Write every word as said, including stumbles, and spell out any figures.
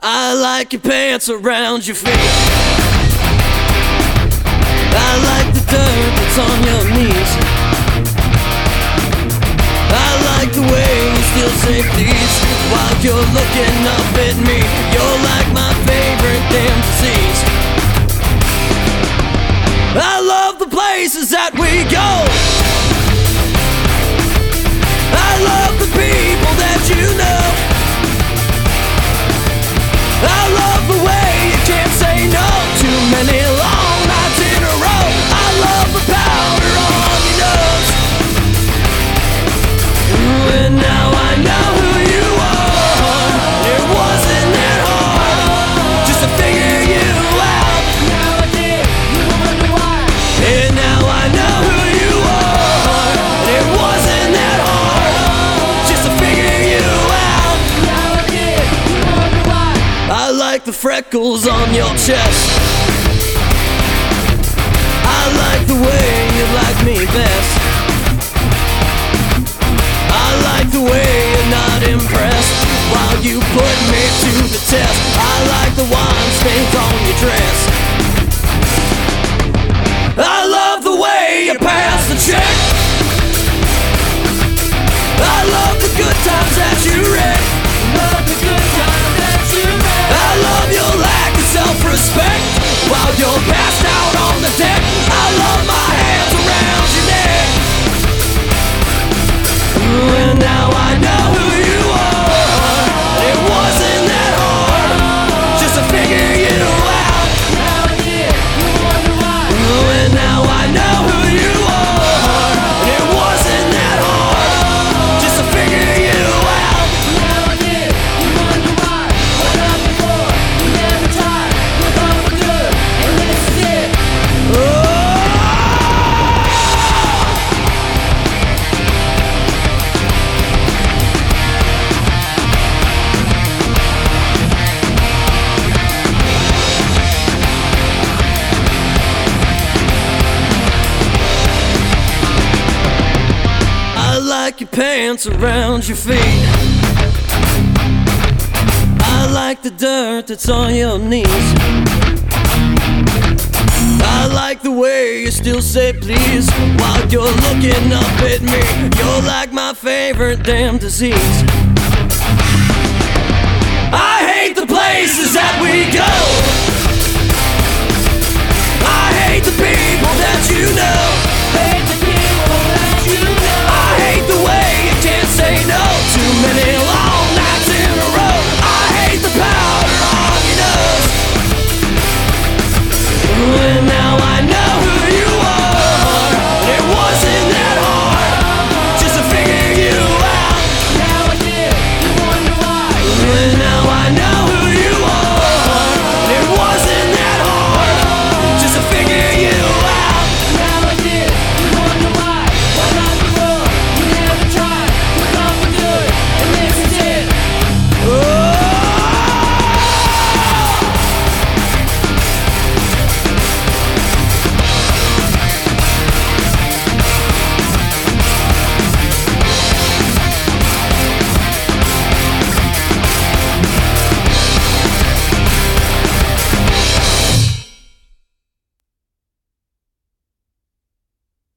I like your pants around your feet. I like the dirt that's on your knees. I like the way you still say please while you're looking up at me. You're like my favorite damn disease. I love the places that we go. I love the people that you know. I love the way you can't say no too many long nights in a row. I love the powder on your nose. And now I know who you are. It wasn't that hard just to figure you out. Now I did, you wonder why. And now I know who you are. It wasn't that hard just to figure you out. Now I did, you wonder why. I like the freckles on your chest. I like the way you like me best. I like the way you're not impressed while you put me to the test. I like the wine stains on your dress. I love the way you pass the check. I love the good times that you wreck. Love the good times that you wreck. I love your lack of self-respect while you're passed out on the deck. I love my hands around your neck. And now I know who you are. It wasn't that hard just to figure you out. Now I did, you wonder why. And now I know who you are. It wasn't that hard just to figure you out. Now I did, you wonder why. What up before, you never tried. Look on for good, and this is it. Oh. I like your pants around your feet. I like the dirt that's on your knees. I like the way you still say please while you're looking up at me. You're like my favorite damn disease.